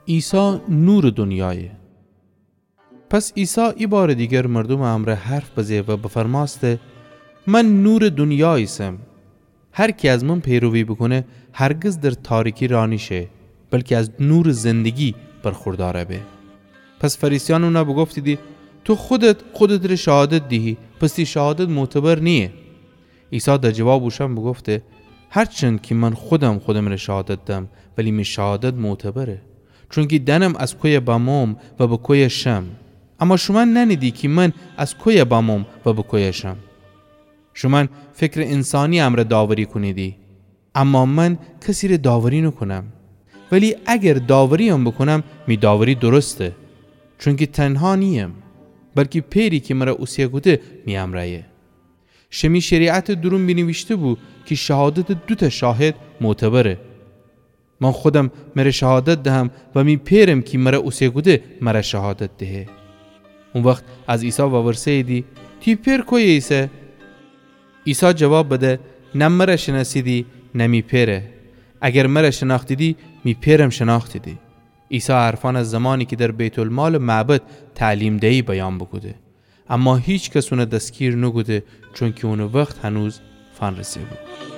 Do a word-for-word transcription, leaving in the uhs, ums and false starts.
عیسی نور دنیایه. پس عیسی ای بار دیگر مردم امر حرف بزه و بفرماسته من نور دنیاییسم. هر کی از من پیروی بکنه هرگز در تاریکی راه نشه، بلکه از نور زندگی برخورداره به. پس فریسیان اونا بگفتی دی تو خودت خودت رو شهادت دیهی، پس دی شهادت معتبر نیه. عیسی در جواب اوشان بگفته هرچند که من خودم خودم رو شهادت دم، ولی می شهادت معتبره، چون که دنم از کوی بامم و به کوی شم. اما شما ننیدی که من از کوی بامم و به کوی شم. شما فکر انسانی امر داوری کنیدی، اما من کسی رو داوری نکنم. ولی اگر داوری هم بکنم می داوری درسته، چون که تنها نیم، بلکه پیری که مرا اوسیه گوده می امرایه. شمی شریعت درون بنوشته بود که شهادت دوتا شاهد معتبره. من خودم مرا شهادت دهم و می پیرم که مرا اوسیه گوده مرا شهادت دهه. اون وقت از عیسی وورسه دی تی پیر کوی عیسی؟ عیسی جواب بده نه مرا شناسیدی نه می پیره. اگر مرا شناختیدی می پیرم شناختیدی. عیسی عرفان از زمانی که در بیت المال معبد تعلیم دهی بیان بگوده، اما هیچ کس اون دستگیر نگوده، چون که اون وقت هنوز فن رسیده بود.